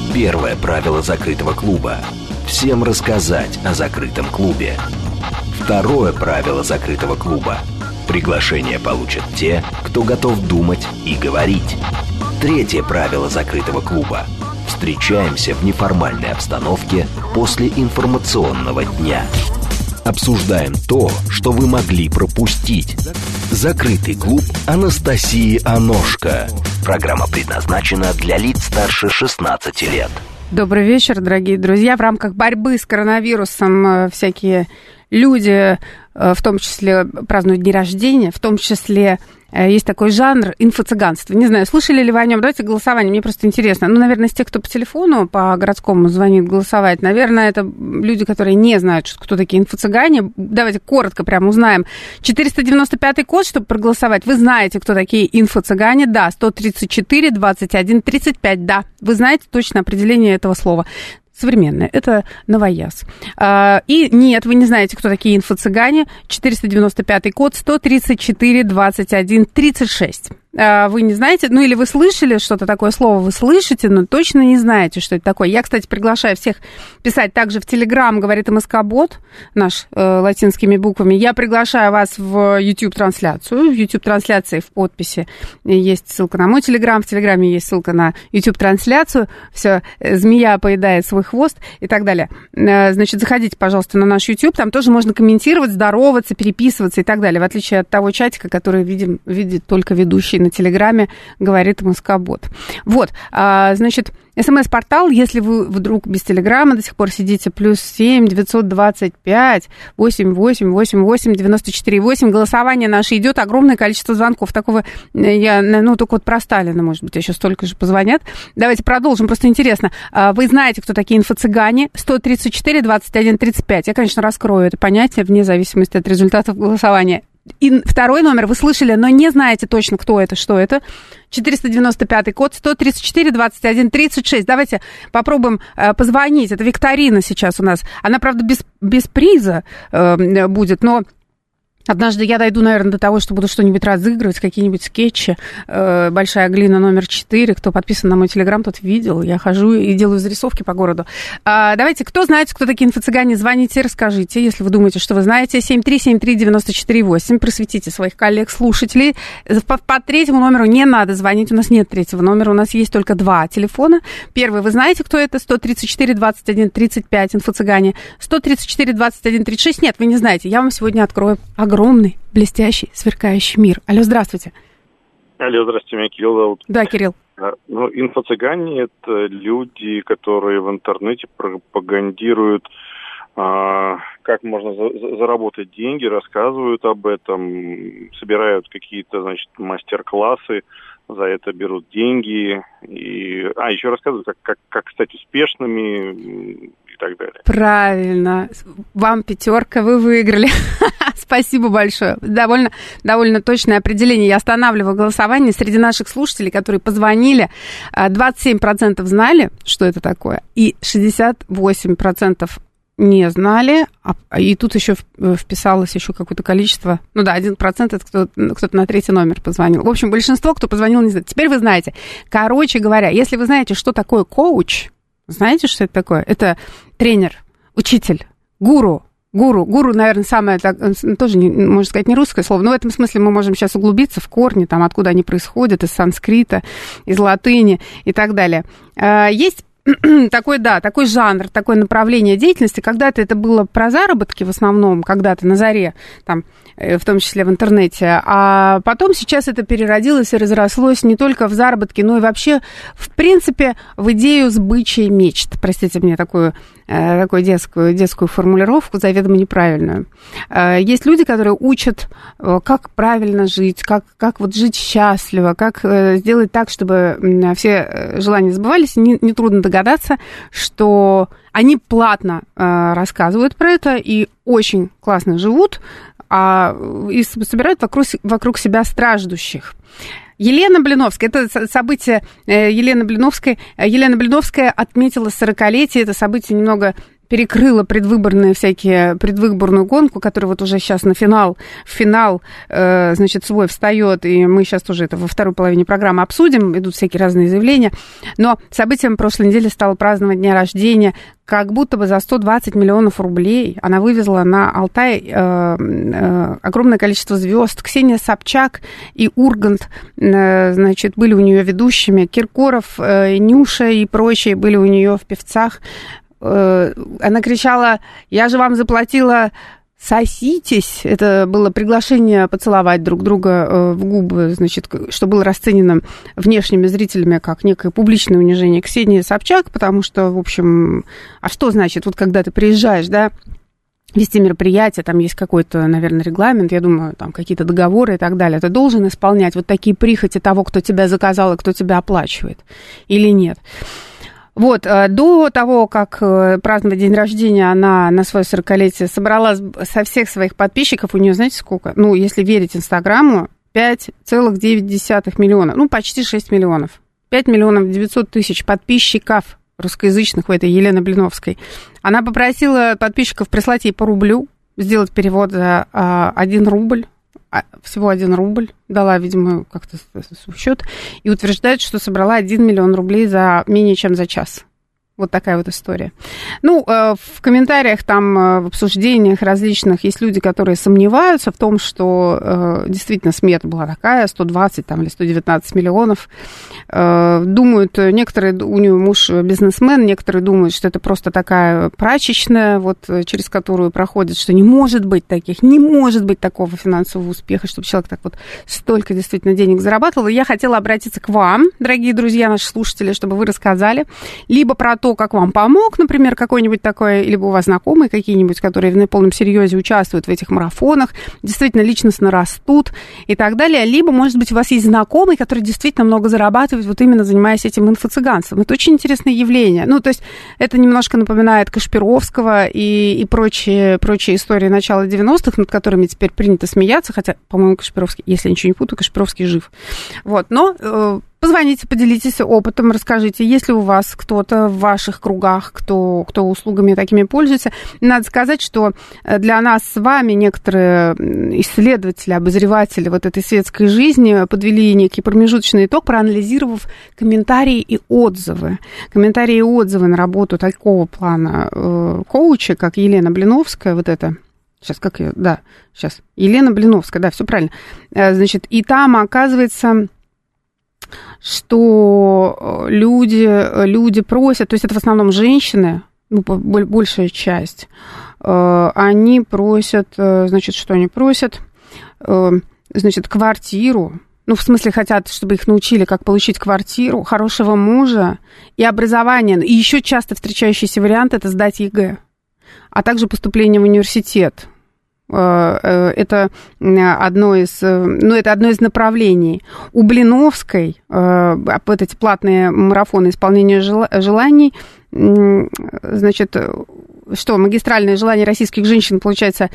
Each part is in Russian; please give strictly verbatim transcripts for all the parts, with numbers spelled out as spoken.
Первое правило закрытого клуба. Всем рассказать о закрытом клубе. Второе правило закрытого клуба. Приглашение получат те, кто готов думать и говорить. Третье правило закрытого клуба. Встречаемся в неформальной обстановке после информационного дня. Обсуждаем то, что вы могли пропустить. Закрытый клуб Анастасии Аношко. Программа предназначена для лиц старше шестнадцати лет. Добрый вечер, дорогие друзья. В рамках борьбы с коронавирусом всякие люди, в том числе празднуют дни рождения, в том числе есть такой жанр инфо-цыганство. Не знаю, слышали ли вы о нем? Давайте голосование, мне просто интересно. Ну, наверное, из тех, кто по телефону, по городскому звонит голосовать, наверное, это люди, которые не знают, кто такие инфо-цыгане. Давайте коротко прям узнаем. четыреста девяносто пятый код, чтобы проголосовать. Вы знаете, кто такие инфо-цыгане? Да. сто тридцать четыре двадцать один тридцать пять. Да. Вы знаете точно определение этого слова. Современное. Это новояз. И нет, вы не знаете, кто такие инфо-цыгане. четыреста девяносто пятый код, сто тридцать четыре двадцать один тридцать шесть. Вы не знаете, ну или вы слышали что-то такое слово, вы слышите, но точно не знаете, что это такое. Я, кстати, приглашаю всех писать также в Телеграм, говорит МСК-бот, наш э, латинскими буквами. Я приглашаю вас в YouTube-трансляцию. В YouTube-трансляции в подписи есть ссылка на мой Телеграм, в Телеграме есть ссылка на YouTube-трансляцию. Все, змея поедает свой хвост и так далее. Значит, заходите, пожалуйста, на наш YouTube, там тоже можно комментировать, здороваться, переписываться и так далее, в отличие от того чатика, который видим, видит только ведущий на Телеграме, говорит МСК-бот. Вот, а, значит, СМС-портал, если вы вдруг без Телеграма до сих пор сидите, плюс семь девятьсот двадцать пять восемь восемь восемь восемь девяносто четыре восемь. Голосование наше идет, огромное количество звонков. Такого я, ну, только вот про Сталина, может быть, еще столько же позвонят. Давайте продолжим, просто интересно. Вы знаете, кто такие инфо-цыгане? сто тридцать четыре двадцать один тридцать пять. Я, конечно, раскрою это понятие вне зависимости от результатов голосования. И второй номер вы слышали, но не знаете точно, кто это, что это. четыреста девяносто пятый код, сто тридцать четыре двадцать один тридцать шесть. Давайте попробуем э, позвонить. Это викторина сейчас у нас. Она, правда, без, без приза э, будет, но... Однажды я дойду, наверное, до того, что буду что-нибудь разыгрывать, какие-нибудь скетчи. Э, Большая глина номер четыре. Кто подписан на мой Телеграм, тот видел. Я хожу и делаю зарисовки по городу. А, давайте, кто знает, кто такие инфо-цыгане, звоните, расскажите, если вы думаете, что вы знаете. семь три семь три девять четыре восемь. Просветите своих коллег-слушателей. По, по третьему номеру не надо звонить. У нас нет третьего номера. У нас есть только два телефона. Первый, вы знаете, кто это? сто тридцать четыре двадцать один тридцать пять. Инфо-цыгане. сто тридцать четыре двадцать один тридцать шесть. Нет, вы не знаете. Я вам сегодня открою огромный, блестящий, сверкающий мир. Алло, здравствуйте. Алло, здравствуйте, меня Кирилл зовут. Да, Кирилл. Ну, инфо-цыгане – это люди, которые в интернете пропагандируют, а, как можно за- заработать деньги, рассказывают об этом, собирают какие-то, значит, мастер-классы, за это берут деньги. И... А, еще рассказывают, как, как, как стать успешными и так далее. Правильно. Вам пятерка, вы выиграли. Спасибо большое. Довольно, довольно точное определение. Я останавливаю голосование. Среди наших слушателей, которые позвонили, двадцать семь процентов знали, что это такое, и шестьдесят восемь процентов не знали, и тут еще вписалось еще какое-то количество, ну да, один процент это кто-то, кто-то на третий номер позвонил. В общем, большинство, кто позвонил, не знает. Теперь вы знаете. Короче говоря, если вы знаете, что такое коуч, знаете, что это такое? Это тренер, учитель, гуру. Гуру. Гуру, наверное, самое, тоже, не, можно сказать, не русское слово, но в этом смысле мы можем сейчас углубиться в корни, там, откуда они происходят, из санскрита, из латыни и так далее. Есть такой, да, такой жанр, такое направление деятельности. Когда-то это было про заработки в основном, когда-то на заре, там, в том числе в интернете, а потом сейчас это переродилось и разрослось не только в заработке, но и вообще, в принципе, в идею сбычей мечт. Простите мне такую, такую детскую, детскую формулировку, заведомо неправильную. Есть люди, которые учат, как правильно жить, как, как вот жить счастливо, как сделать так, чтобы все желания сбывались. Нетрудно догадаться, что они платно рассказывают про это и очень классно живут, а, и собирают вокруг, вокруг себя страждущих. Елена Блиновская, это событие Елены Блиновской. Елена Блиновская отметила сорокалетие, это событие немного перекрыла предвыборные всякие, предвыборную гонку, которая вот уже сейчас на финал, в финал, э, значит, свой встает, и мы сейчас тоже это во второй половине программы обсудим, идут всякие разные заявления. Но событием прошлой недели стало празднование дня рождения, как будто бы за сто двадцать миллионов рублей она вывезла на Алтай э, э, огромное количество звезд. Ксения Собчак и Ургант, э, значит, были у нее ведущими. Киркоров, э, Нюша и прочие были у нее в певцах. Э, она кричала: «Я же вам заплатила, соситесь». Это было приглашение поцеловать друг друга в губы, значит, что было расценено внешними зрителями как некое публичное унижение Ксении Собчак, потому что, в общем, а что значит, вот когда ты приезжаешь, да, вести мероприятие, там есть какой-то, наверное, регламент, я думаю, там какие-то договоры и так далее, ты должен исполнять вот такие прихоти того, кто тебя заказал и кто тебя оплачивает, или нет. Вот, до того, как праздновать день рождения, она на свое сорокалетие собрала со всех своих подписчиков, у нее, знаете, сколько? Ну, если верить Инстаграму, пять целых девять десятых миллиона, ну, почти шесть миллионов. пять миллионов девятьсот тысяч подписчиков русскоязычных у этой Елены Блиновской. Она попросила подписчиков прислать ей по рублю, сделать перевод за один рубль. Всего один рубль, дала, видимо, как-то счет, и утверждает, что собрала один миллион рублей за менее чем за час. Вот такая вот история. Ну, в комментариях, там, в обсуждениях различных есть люди, которые сомневаются в том, что действительно смета была такая, сто двадцать там, или сто девятнадцать миллионов. Думают, некоторые, у нее муж бизнесмен, некоторые думают, что это просто такая прачечная, вот, через которую проходит, что не может быть таких, не может быть такого финансового успеха, чтобы человек так вот столько действительно денег зарабатывал. И я хотела обратиться к вам, дорогие друзья, наши слушатели, чтобы вы рассказали либо про то, как вам помог, например, какой-нибудь такой, либо у вас знакомые какие-нибудь, которые на полном серьезе участвуют в этих марафонах, действительно личностно растут и так далее, либо, может быть, у вас есть знакомый, который действительно много зарабатывает, вот именно занимаясь этим инфо-цыганством. Это очень интересное явление. Ну, то есть это немножко напоминает Кашпировского и, и прочие, прочие истории начала девяностых, над которыми теперь принято смеяться, хотя, по-моему, Кашпировский, если я ничего не путаю, Кашпировский жив. Вот, но... Э, Позвоните, поделитесь опытом, расскажите, есть ли у вас кто-то в ваших кругах, кто, кто услугами такими пользуется. Надо сказать, что для нас с вами некоторые исследователи, обозреватели вот этой светской жизни подвели некий промежуточный итог, проанализировав комментарии и отзывы. Комментарии и отзывы на работу такого плана э, коуча, как Елена Блиновская, вот это... Сейчас, как ее? Да, сейчас. Елена Блиновская, да, все правильно. Значит, и там, оказывается... что люди, люди просят, то есть это в основном женщины, ну, большая часть, они просят, значит, что они просят? Значит, квартиру, ну, в смысле, хотят, чтобы их научили, как получить квартиру, хорошего мужа и образование. И еще часто встречающийся вариант – это сдать ЕГЭ, а также поступление в университет. Это одно из, ну, это одно из направлений. У Блиновской вот эти платные марафоны исполнения желаний, значит, что, магистральное желание российских женщин, получается,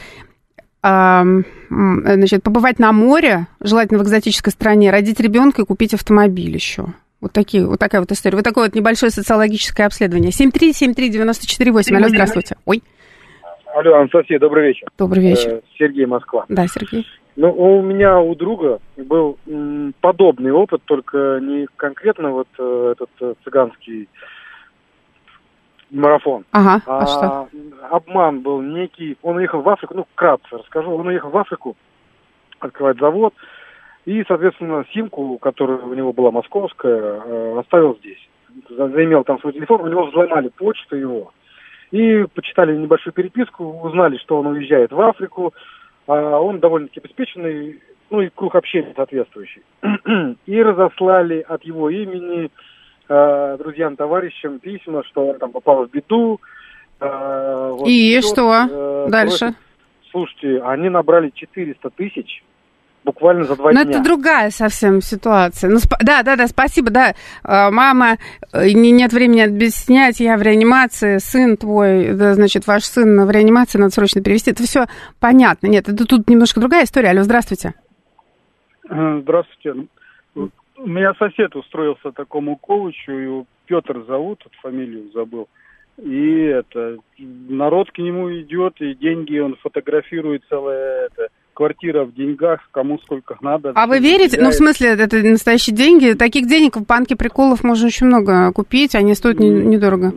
значит, побывать на море, желательно в экзотической стране, родить ребенка и купить автомобиль еще. Вот, такие, вот такая вот история. Вот такое вот небольшое социологическое обследование. семь три семь три девяносто четыре восемь. Алло, здравствуйте. Ой. Алло, Анастасия, добрый вечер. Добрый вечер. Сергей, Москва. Да, Сергей. Ну, у меня, у друга был м, подобный опыт, только не конкретно вот э, этот э, цыганский марафон. Ага, а, а что? Обман был некий. Он уехал в Африку, ну, вкратце расскажу. Он уехал в Африку открывать завод, и, соответственно, симку, которая у него была московская, э, оставил здесь. Заимел там свой телефон, у него взломали почту его. И почитали небольшую переписку, узнали, что он уезжает в Африку, а он довольно-таки обеспеченный, ну и круг общения соответствующий. И разослали от его имени э, друзьям, товарищам письма, что он там попал в беду. Э, вот, и все, что? Э, Дальше? Просит. Слушайте, они набрали четыреста тысяч. Буквально за два Но дня. Но это другая совсем ситуация. Ну, сп- да, да, да, спасибо, да. Мама, не, нет времени объяснять, я в реанимации, сын твой, да, значит, ваш сын в реанимации, надо срочно перевести. Это все понятно. Нет, это тут немножко другая история. Алло, здравствуйте. Здравствуйте. У меня сосед устроился такому коучу, его Петр зовут, фамилию забыл. И это, народ к нему идет, и деньги он фотографирует, целая это, квартира в деньгах, кому сколько надо. А вы верите? Ну, в смысле, это настоящие деньги? Таких денег в банке приколов можно очень много купить, они стоят не, недорого.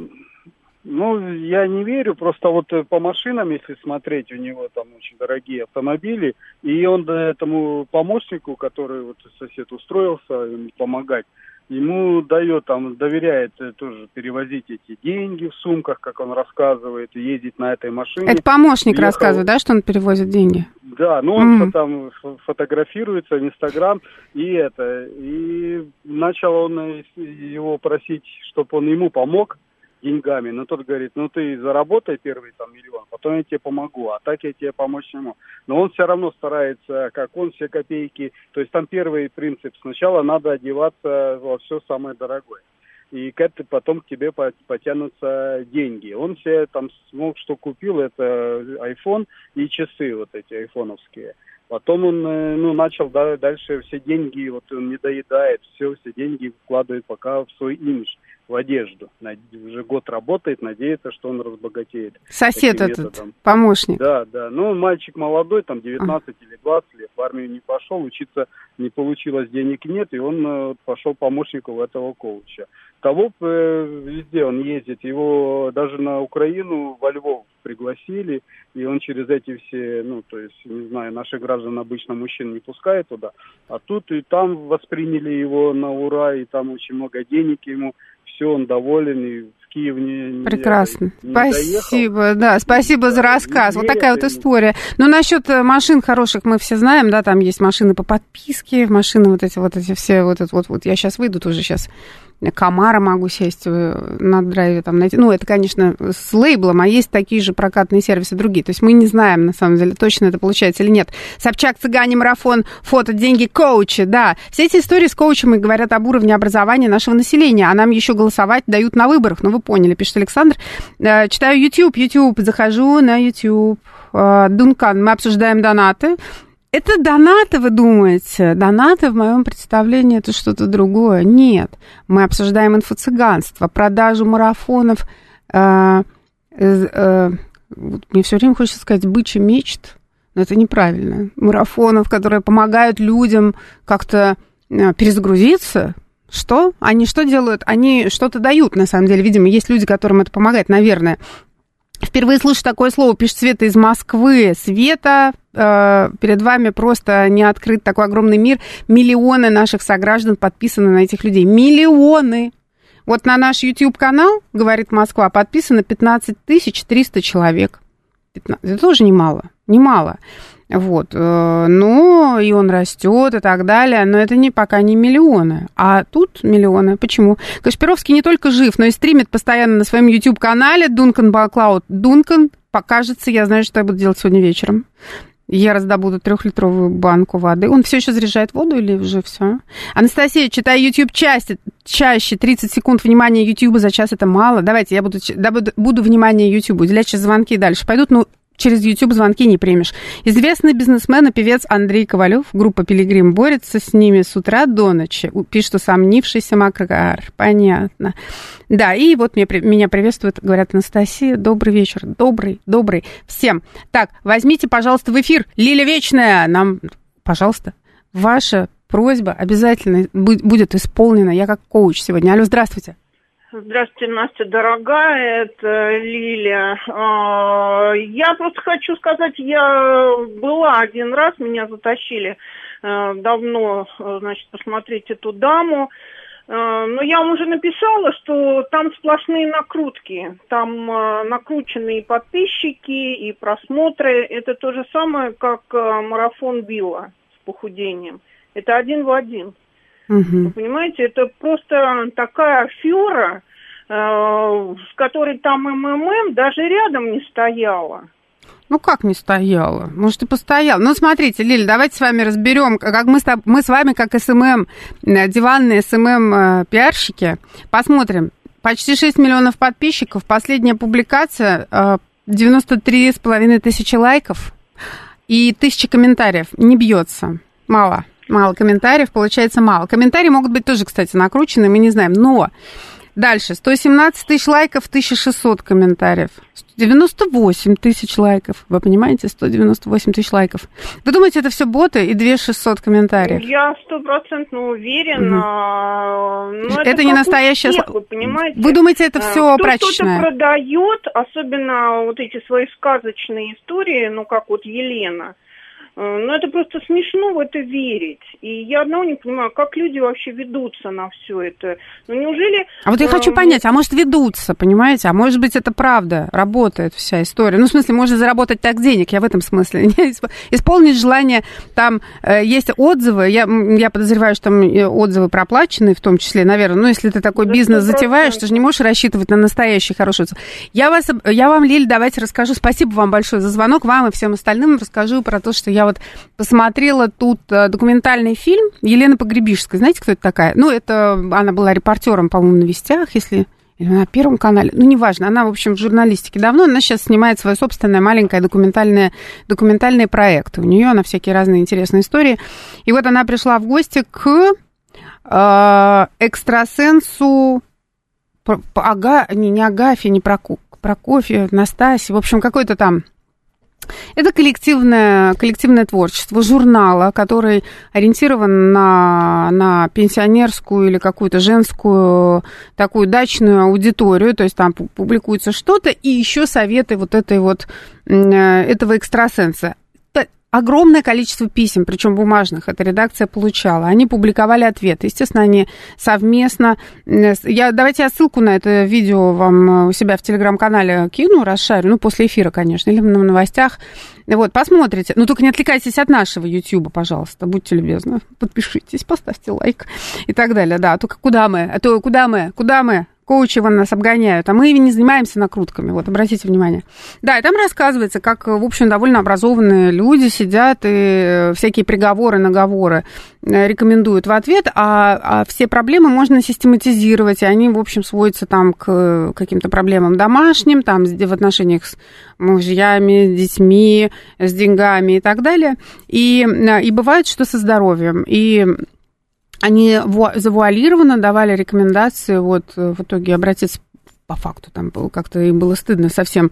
Ну, я не верю, просто вот по машинам, если смотреть, у него там очень дорогие автомобили, и он этому помощнику, который вот сосед устроился ему помогать, ему дает, там, доверяет тоже перевозить эти деньги в сумках, как он рассказывает, и ездить на этой машине. Это помощник Ехал... рассказывает, да, что он перевозит деньги? Да, ну он mm. там фотографируется в Инстаграм, и это, и начал он его просить, чтобы он ему помог деньгами, но тот говорит, ну ты заработай первый там миллион, потом я тебе помогу, а так я тебе помочь не могу. Но он все равно старается, как он, все копейки, то есть там первый принцип, сначала надо одеваться во все самое дорогое, и к этому потом к тебе потянутся деньги. Он себе там смог, что купил, это iPhone и часы вот эти айфоновские. Потом он, ну, начал да, дальше все деньги, вот он не доедает, все, все деньги вкладывает пока в свой имидж, в одежду. Уже год работает, надеется, что он разбогатеет. Сосед этот, методом. Помощник. Да, да. Ну, мальчик молодой, там девятнадцать а. или двадцать лет, в армию не пошел, учиться не получилось, денег нет, и он э, пошел помощником этого коуча. Того э, везде он ездит, его даже на Украину, во Львов пригласили, и он через эти все, ну, то есть, не знаю, наших граждан обычно мужчин не пускают туда, а тут и там восприняли его на ура, и там очень много денег ему, все, он доволен, и в Киев не, Прекрасно. не спасибо, доехал. Да, спасибо да, за рассказ. Вот такая вот история. Но насчет машин хороших мы все знаем, да, там есть машины по подписке, машины вот эти вот эти все, вот это вот, вот я сейчас выйду тоже сейчас. Камара могу сесть на драйве, там, найти. Ну, это, конечно, с лейблом, а есть такие же прокатные сервисы другие. То есть мы не знаем, на самом деле, точно это получается или нет. Собчак, цыгане, марафон, фото, деньги, коучи, да. Все эти истории с коучами говорят об уровне образования нашего населения, а нам еще голосовать дают на выборах. Ну, вы поняли, пишет Александр. Читаю YouTube, YouTube, захожу на YouTube. Дункан, мы обсуждаем донаты. Это донаты, вы думаете? Донаты, в моем представлении, это что-то другое. Нет, мы обсуждаем инфо-цыганство, продажу марафонов. Э, э, мне все время хочется сказать «бычий мечт», но это неправильно. Марафонов, которые помогают людям как-то перезагрузиться. Что? Они что делают? Они что-то дают, на самом деле. Видимо, есть люди, которым это помогает, наверное. Впервые слышу такое слово, пишет Света из Москвы. Света, э, перед вами просто не открыт такой огромный мир. Миллионы наших сограждан подписаны на этих людей. Миллионы! Вот на наш YouTube-канал, говорит Москва, подписано пятнадцать тысяч триста человек. пятнадцать, это тоже немало, немало. Вот, ну, и он растет и так далее, но это не, пока не миллионы, а тут миллионы. Почему? Кашпировский не только жив, но и стримит постоянно на своем YouTube-канале Duncan Баклауд. Duncan, покажется, я знаю, что я буду делать сегодня вечером. Я раздобуду трехлитровую банку воды. Он все еще заряжает воду или уже все? Анастасия, читай YouTube чаще, чаще тридцать секунд внимания YouTube за час, это мало. Давайте, я буду, буду внимание YouTube уделять, сейчас звонки дальше пойдут, ну, через YouTube звонки не примешь. Известный бизнесмен и певец Андрей Ковалев, группа «Пилигрим» борется с ними с утра до ночи. Пишет усомнившийся Макар. Понятно. Да, и вот мне, меня приветствует, говорят, Анастасия, добрый вечер. Добрый, добрый всем. Так, возьмите, пожалуйста, в эфир Лиля Вечная. Нам, пожалуйста, ваша просьба обязательно будет исполнена. Я как коуч сегодня. Алло, здравствуйте. Здравствуйте, Настя, дорогая, это Лиля. Я просто хочу сказать, я была один раз, меня затащили давно, значит, посмотреть эту даму. Но я вам уже написала, что там сплошные накрутки. Там накрученные подписчики и просмотры. Это то же самое, как марафон Билла с похудением. Это один в один. Угу. Вы понимаете, это просто такая афера, э, с которой там МММ даже рядом не стояла. Ну, как не стояла? Может, и постояла. Ну, смотрите, Лиль, давайте с вами разберем, как мы с, мы с вами, как СММ, диванные СММ-пиарщики, посмотрим. Почти шесть миллионов подписчиков, последняя публикация, девяносто три с половиной тысячи лайков и тысяча комментариев. Не бьется. Мало. Мало комментариев, получается мало. Комментарии могут быть тоже, кстати, накручены, мы не знаем. Но Дальше. сто семнадцать тысяч лайков, тысяча шестьсот комментариев. сто девяносто восемь тысяч лайков. Вы понимаете? сто девяносто восемь тысяч лайков. Вы думаете, это все боты и две тысячи шестьсот комментариев? Я стопроцентно уверена. Угу. Это, это не настоящее... Всех, вы понимаете? Вы думаете, это все Кто прачечное? Кто-то продает, особенно вот эти свои сказочные истории, ну, как вот Елена. Ну, это просто смешно в это верить. И я одного не понимаю, как люди вообще ведутся на все это. Ну, неужели... А вот я хочу понять, а может ведутся, понимаете? А может быть, это правда, работает вся история. Ну, в смысле, можно заработать так денег, я в этом смысле. Исполнить желание, там э, есть отзывы, я, я подозреваю, что там отзывы проплаченные, в том числе, наверное. Ну, если ты такой бизнес затеваешь, ты же не можешь рассчитывать на настоящий хороший отзыв. Я, вас, я вам, Лиль, давайте расскажу. Спасибо вам большое за звонок, вам и всем остальным расскажу про то, что я вот посмотрела тут документальный фильм Елены Погребишской. Знаете, кто это такая? Ну, это она была репортером, по-моему, на «Вестях», если... Или на Первом канале. Ну, неважно. Она, в общем, в журналистике давно. Она сейчас снимает свое собственное маленькое документальное, документальные проекты. У нее на всякие разные интересные истории. И вот она пришла в гости к э, экстрасенсу Ага... не, не Агафье, не Проку... Прокофьев, Настасье. В общем, какой-то там... Это коллективное, коллективное творчество журнала, который ориентирован на, на пенсионерскую или какую-то женскую такую дачную аудиторию, то есть там публикуется что-то, и еще советы вот этой вот, этого экстрасенса. Огромное количество писем, причем бумажных, эта редакция получала. Они публиковали ответы. Естественно, они совместно... Я, давайте я ссылку на это видео вам у себя в телеграм-канале кину, расшарю. Ну, после эфира, конечно, или в новостях. Вот, посмотрите. Ну, только не отвлекайтесь от нашего Ютьюба, пожалуйста. Будьте любезны. Подпишитесь, поставьте лайк и так далее. Да, а то куда мы? А то куда мы? Куда мы? Коучи вон нас обгоняют, а мы не занимаемся накрутками, вот, обратите внимание. Да, и там рассказывается, как, в общем, довольно образованные люди сидят и всякие приговоры, наговоры рекомендуют в ответ, а, а все проблемы можно систематизировать, и они, в общем, сводятся там к каким-то проблемам домашним, там, в отношениях с мужьями, с детьми, с деньгами и так далее. И, и бывает, что со здоровьем, и... Они завуалированно давали рекомендации, вот в итоге обратиться по факту, там было, как-то им было стыдно совсем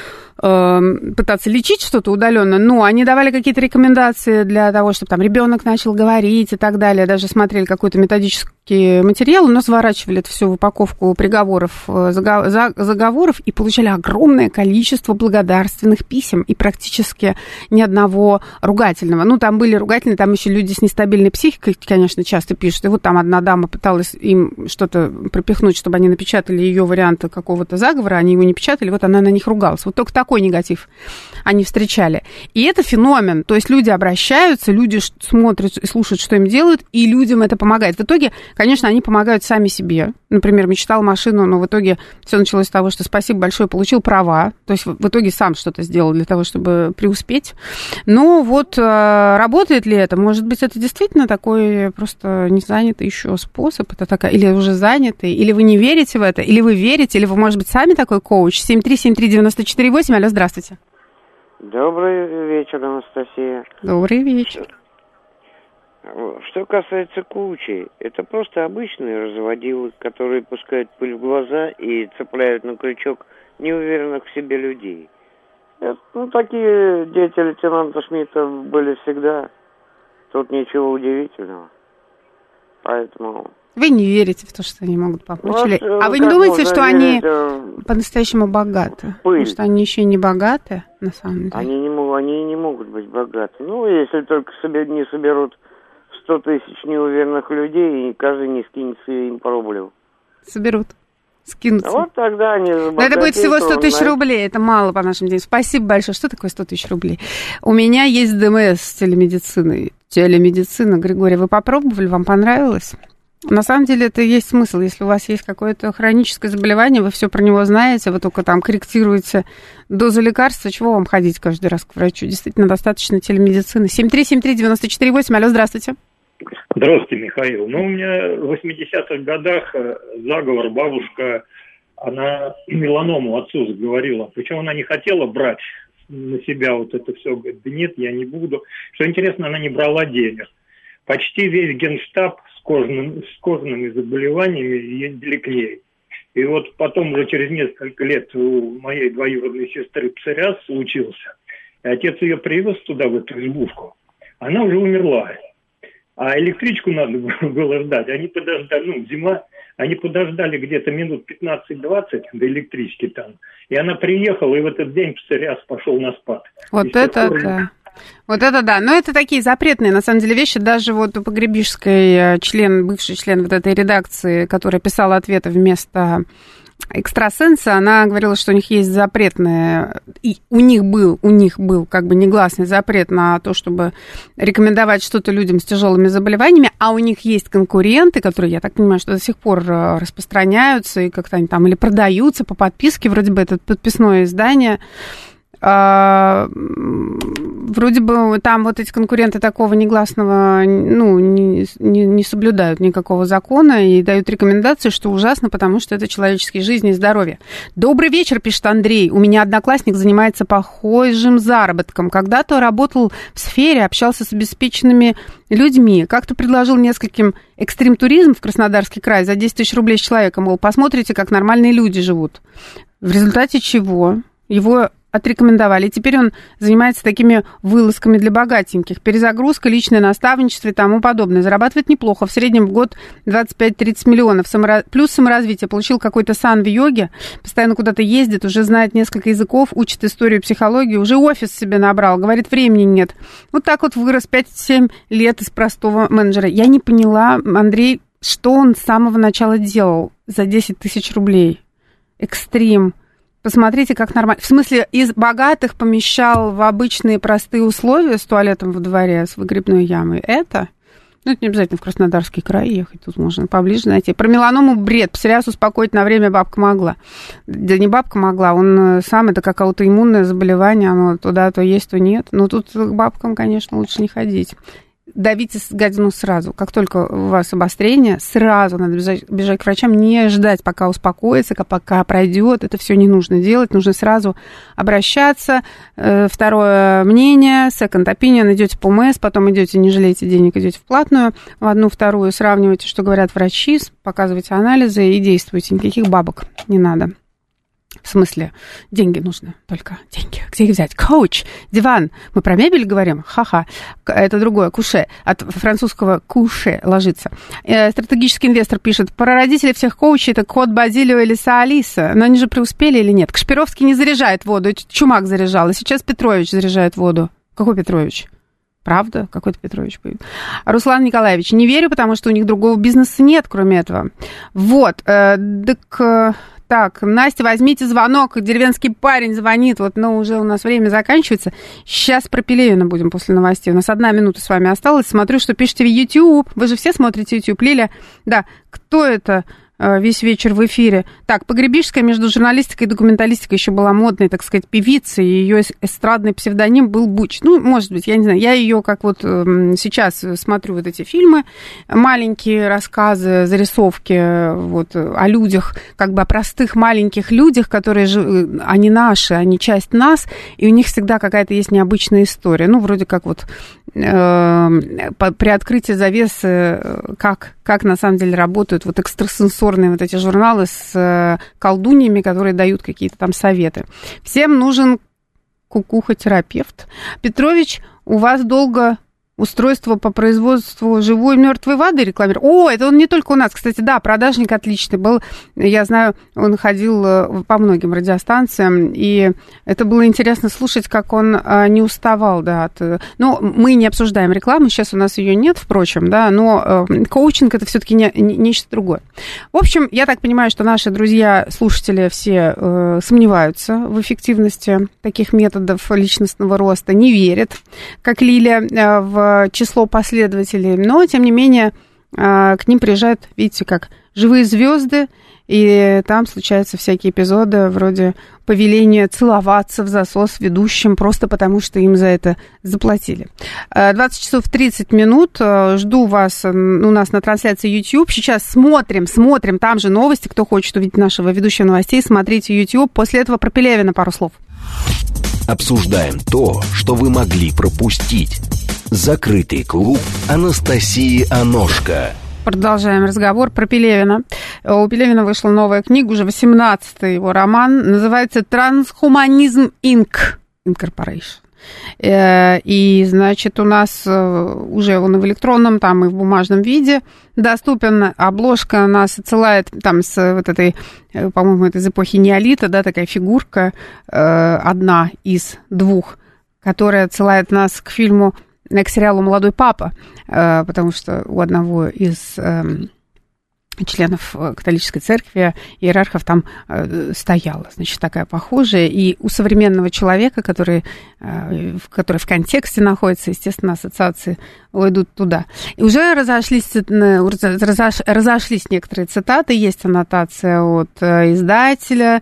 э, пытаться лечить что-то удаленно, но они давали какие-то рекомендации для того, чтобы там ребенок начал говорить и так далее, даже смотрели какой-то методический материал, но сворачивали это все в упаковку приговоров, заговоров и получали огромное количество благодарственных писем и практически ни одного ругательного. Ну, там были ругательные, там еще люди с нестабильной психикой, конечно, часто пишут. И вот там одна дама пыталась им что-то пропихнуть, чтобы они напечатали ее варианты какого-то заговора, они его не печатали, вот она на них ругалась. Вот только такой негатив они встречали. И это феномен. То есть люди обращаются, люди смотрят и слушают, что им делают, и людям это помогает. В итоге, конечно, они помогают сами себе. Например, мечтал машину, но в итоге все началось с того, что спасибо большое, получил права. То есть в итоге сам что-то сделал для того, чтобы преуспеть. Но вот работает ли это? Может быть, это действительно такой просто не занятый еще способ? Это такая, или уже занятый? Или вы не верите в это? Или вы верите? Или вы, может быть, сами такой коуч? семь три семь три девять четыре восемь. Алло, здравствуйте. Добрый вечер, Анастасия. Добрый вечер. Что касается коучей, это просто обычные разводилы, которые пускают пыль в глаза и цепляют на крючок неуверенных в себе людей. Это, ну, такие дети лейтенанта Шмидта были всегда. Тут ничего удивительного. Поэтому... Вы не верите в то, что они могут помочь? Вот, или... А вы не думаете, что они верить, по-настоящему богаты? Пыль. Потому что они еще не богаты, на самом деле. Они не, они не могут быть богаты. Ну, если только себе не соберут сто тысяч неуверенных людей, и каждый не скинется им по рублю. Соберут. Скинутся. Вот тогда они забогатеют. Но это будет всего сто тысяч рублей, это мало по нашим деньгам. Спасибо большое. Что такое сто тысяч рублей? У меня есть ДМС с телемедициной. Телемедицина, Григорий, вы попробовали? Вам понравилось? На самом деле это есть смысл. Если у вас есть какое-то хроническое заболевание, вы все про него знаете, вы только там корректируете дозу лекарства, чего вам ходить каждый раз к врачу? Действительно, достаточно телемедицины. семь три семь три девять четыре восемь. Алло, здравствуйте. Здравствуйте, Михаил. Ну, у меня в восьмидесятых годах заговор, бабушка, она меланому отцу заговорила. Причем она не хотела брать на себя вот это все. Говорит, да нет, я не буду. Что интересно, она не брала денег. Почти весь генштаб с кожным, с кожными заболеваниями ездили к ней. И вот потом уже через несколько лет у моей двоюродной сестры псориаз случился. И отец ее привез туда, в эту избушку. Она уже умерла. А электричку надо было ждать. Они подождали, ну, зима, они подождали где-то минут пятнадцать-двадцать до электрички там. И она приехала, и в этот день псориаз пошел на спад. Вот и это пор... да. Вот это да. Но это такие запретные, на самом деле, вещи. Даже вот у Погребишской член, бывший член вот этой редакции, которая писала ответы вместо экстрасенса, она говорила, что у них есть запретные, и у них был, у них был как бы негласный запрет на то, чтобы рекомендовать что-то людям с тяжелыми заболеваниями, а у них есть конкуренты, которые, я так понимаю, что до сих пор распространяются и как-то они там или продаются по подписке, вроде бы это подписное издание. Вроде бы там вот эти конкуренты такого негласного, ну, не, не, не соблюдают никакого закона и дают рекомендации, что ужасно, потому что это человеческие жизни и здоровье. Добрый вечер, пишет Андрей. У меня одноклассник занимается похожим заработком. Когда-то работал в сфере, общался с обеспеченными людьми. Как-то предложил нескольким экстрим-туризм в Краснодарский край за десять тысяч рублей с человека. Мол, посмотрите, как нормальные люди живут. В результате чего его отрекомендовали. И теперь он занимается такими вылазками для богатеньких. Перезагрузка, личное наставничество и тому подобное. Зарабатывает неплохо. В среднем в год двадцать пять-тридцать миллионов. Самора... Плюс саморазвитие. Получил какой-то сан в йоге. Постоянно куда-то ездит. Уже знает несколько языков. Учит историю, психологию. Уже офис себе набрал. Говорит, времени нет. Вот так вот вырос пять-семь лет из простого менеджера. Я не поняла, Андрей, что он с самого начала делал за десять тысяч рублей. Экстрим. Посмотрите, как нормально. В смысле, из богатых помещал в обычные простые условия с туалетом во дворе, с выгребной ямой. Это? Ну, это не обязательно в Краснодарский край ехать. Тут можно поближе найти. Про меланому бред. Псориаз успокоить на время бабка могла. Да не бабка могла, он сам, это как аутоиммунное заболевание. Оно туда то есть, то нет. Но тут к бабкам, конечно, лучше не ходить. Давите гадину сразу. Как только у вас обострение, сразу надо бежать, бежать к врачам, не ждать, пока успокоится, пока пройдет. Это все не нужно делать. Нужно сразу обращаться. Второе мнение, second opinion. Идете по ОМС, потом идете, не жалеете денег, идете в платную, в одну, вторую, сравниваете, что говорят врачи, показываете анализы и действуете. Никаких бабок не надо. В смысле, деньги нужны, только деньги. Где их взять? Коуч, диван. Мы про мебель говорим? Ха-ха. Это другое, куше. От французского куше, ложиться. Стратегический инвестор пишет, прародители всех коучей это Кот Базилио или Саалиса. Но они же преуспели или нет? Кашпировский не заряжает воду, Чумак заряжал. И сейчас Петрович заряжает воду. Какой Петрович? Правда? Какой-то Петрович появился. Руслан Николаевич, не верю, потому что у них другого бизнеса нет, кроме этого. Вот. Э, так... Так, Настя, возьмите звонок, деревенский парень звонит, вот, но уже у нас время заканчивается. Сейчас про Пелевина будем после новостей. У нас одна минута с вами осталась. Смотрю, что пишете в YouTube. Вы же все смотрите YouTube. Лиля, да, кто это весь вечер в эфире? Так, Погребишская между журналистикой и документалистикой еще была модной, так сказать, певицей. Ее эстрадный псевдоним был Буч. Ну, может быть, я не знаю. Я ее, как вот сейчас смотрю вот эти фильмы, маленькие рассказы, зарисовки вот, о людях, как бы о простых маленьких людях, которые же, они наши, они часть нас, и у них всегда какая-то есть необычная история. Ну, вроде как вот э, при открытии завесы, как, как на самом деле работают вот экстрасенсорные вот эти журналы с колдуньями, которые дают какие-то там советы. Всем нужен кукухотерапевт. Петрович, у вас долго устройство по производству живой и мертвой воды рекламирует. О, это он не только у нас. Кстати, да, продажник отличный был. Я знаю, он ходил по многим радиостанциям, и это было интересно слушать, как он не уставал, да, от... Ну, мы не обсуждаем рекламу, сейчас у нас ее нет, впрочем, да, но коучинг это все-таки не, не, нечто другое. В общем, я так понимаю, что наши друзья, слушатели все э, сомневаются в эффективности таких методов личностного роста, не верят, как Лиля, э, в число последователей, но, тем не менее, к ним приезжают, видите, как живые звезды, и там случаются всякие эпизоды вроде повеления целоваться в засос ведущим просто потому, что им за это заплатили. двадцать часов тридцать минут. Жду вас у нас на трансляции YouTube. Сейчас смотрим, смотрим, там же новости. Кто хочет увидеть нашего ведущего новостей, смотрите YouTube. После этого про Пелевина пару слов. Обсуждаем то, что вы могли пропустить. Закрытый клуб Анастасии Аношко. Продолжаем разговор про Пелевина. У Пелевина вышла новая книга, уже восемнадцатый его роман, называется «Трансхуманизм инк Incorporation». И, значит, у нас уже он и в электронном, там и в бумажном виде доступен. Обложка нас отсылает там с вот этой, по-моему, это из эпохи неолита, да, такая фигурка, одна из двух, которая отсылает нас к фильму, к сериалу «Молодой папа», потому что у одного из членов католической церкви, иерархов там э, стояла, значит, такая похожая. И у современного человека, который, э, который в контексте находится, естественно, ассоциации уйдут туда. И уже разошлись, разош, разошлись некоторые цитаты, есть аннотация от издателя,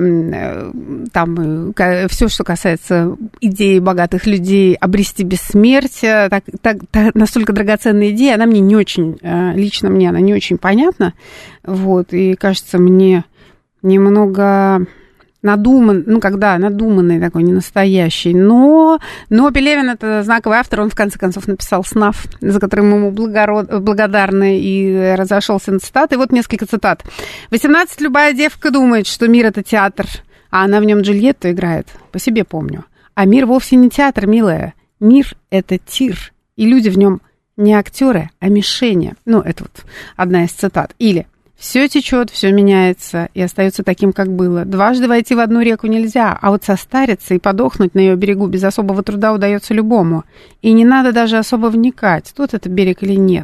там все, что касается идеи богатых людей обрести бессмертие, так, так, так, настолько драгоценная идея, она мне не очень, лично мне она не очень понятна, вот, и кажется мне немного... надуман, ну, когда надуманный такой, не настоящий, но, но Пелевин — это знаковый автор, он в конце концов написал «Снаф», за которым ему благород, благодарны, и разошелся на цитаты. И вот несколько цитат. «восемнадцать любая девка думает, что мир — это театр, а она в нем Джульетту играет, по себе помню. А мир вовсе не театр, милая, мир — это тир, и люди в нем не актеры, а мишени». Ну, это вот одна из цитат. Или «Все течет, все меняется и остается таким, как было. Дважды войти в одну реку нельзя, а вот состариться и подохнуть на ее берегу без особого труда удается любому. И не надо даже особо вникать, тот это берег или нет».